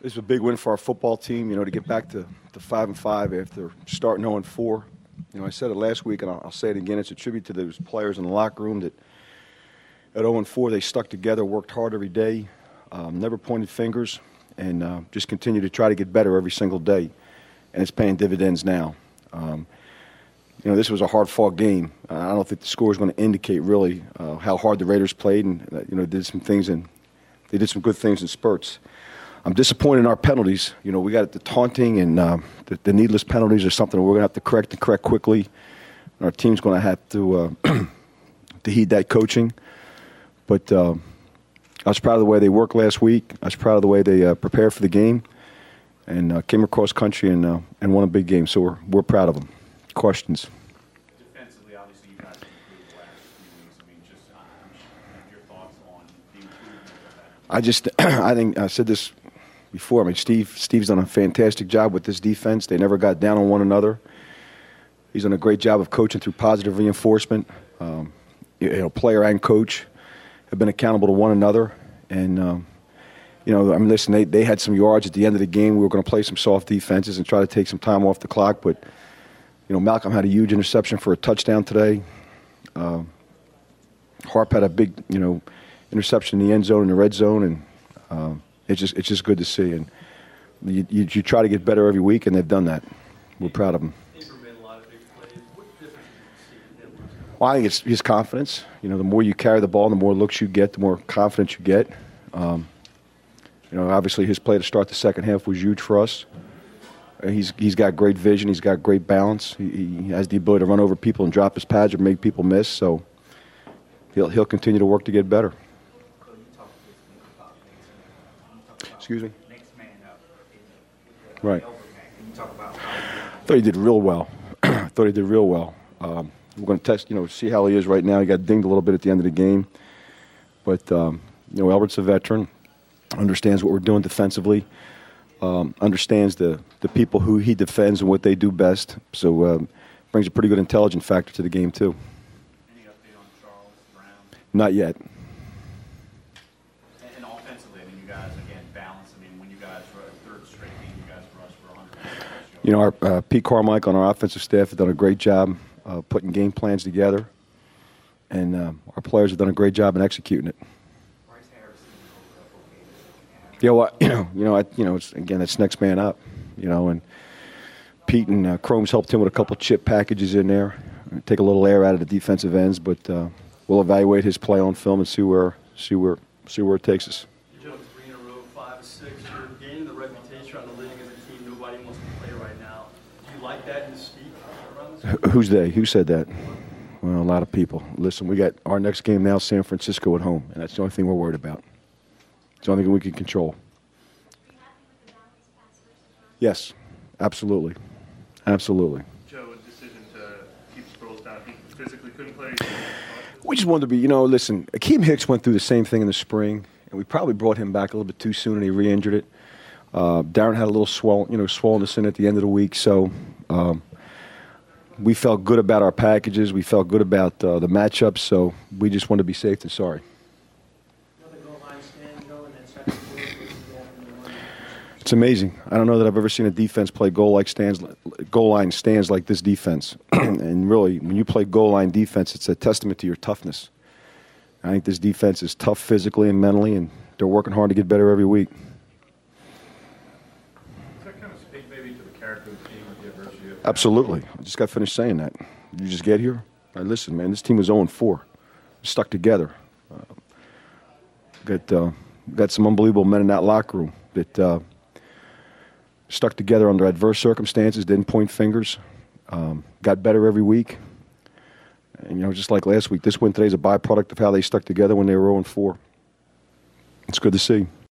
This is a big win for our football team, to get back to 5-5 after starting 0-4. I said it last week, and I'll say it again. It's a tribute to those players in the locker room that at 0-4 they stuck together, worked hard every day, never pointed fingers, and just continue to try to get better every single day. And it's paying dividends now. This was a hard-fought game. I don't think the score is going to indicate really how hard the Raiders played, and did some things, and they did some good things in spurts. I'm disappointed in our penalties. We got the taunting and the needless penalties are something we're going to have to correct quickly. And our team's going to have to heed that coaching. But I was proud of the way they worked last week. I was proud of the way they prepared for the game and came across country and won a big game. So we're proud of them. Questions? Defensively, obviously, you guys improved the last few weeks. Your thoughts on the improvement of that? I think I said this before. Steve's done a fantastic job with this defense. They never got down on one another. He's done a great job of coaching through positive reinforcement. Player and coach have been accountable to one another. And, listen, they had some yards at the end of the game. We were going to play some soft defenses and try to take some time off the clock. But, Malcolm had a huge interception for a touchdown today. Harp had a big, interception in the end zone, in the red zone. And it's just good to see. And you try to get better every week, and they've done that. We're proud of them. Well, I think it's his confidence. The more you carry the ball, the more looks you get, the more confidence you get. Obviously his play to start the second half was huge for us. He's got great vision. He's got great balance. He has the ability to run over people and drop his pads or make people miss. So he'll continue to work to get better. Excuse me? Right. I thought he did real well. We're going to test, see how he is right now. He got dinged a little bit at the end of the game. But, Albert's a veteran, understands what we're doing defensively, understands the people who he defends and what they do best. So brings a pretty good intelligence factor to the game, too. Any update on Charles Brown? Not yet. And offensively, you guys, again, balance. When you guys were a third straight game, you guys rushed for 100 yards. Our Pete Carmichael on our offensive staff have done a great job putting game plans together, and our players have done a great job in executing it. It's next man up, and Pete and Chrome's helped him with a couple chip packages in there, take a little air out of the defensive ends, but we'll evaluate his play on film and see where it takes us. You jumped 3 in a row, 5-6. You're gaining the reputation on the leading as a team. Nobody wants to play right now. Do you like that in the speak around this? Who's they? Who said that? Well, a lot of people. Listen, we got our next game now, San Francisco at home, and that's the only thing we're worried about. It's the only thing we can control. Yes, absolutely. Absolutely. Joe, a decision to keep Sproles down. He physically couldn't play. We just wanted to be, listen, Akeem Hicks went through the same thing in the spring, and we probably brought him back a little bit too soon, and he re-injured it. Darren had a little swollenness in at the end of the week, so we felt good about our packages. We felt good about the matchups, so we just wanted to be safe than sorry. It's amazing. I don't know that I've ever seen a defense play goal line stands like this defense. And really, when you play goal line defense, it's a testament to your toughness. I think this defense is tough physically and mentally, and they're working hard to get better every week. Does that kind of speak maybe to the character of the team with the adversity? Absolutely. I just got finished saying that. You just get here? Listen, man, this team was 0-4. Stuck together. Got some unbelievable men in that locker room that stuck together under adverse circumstances, didn't point fingers, got better every week. And, just like last week, this win today is a byproduct of how they stuck together when they were 0-4. It's good to see.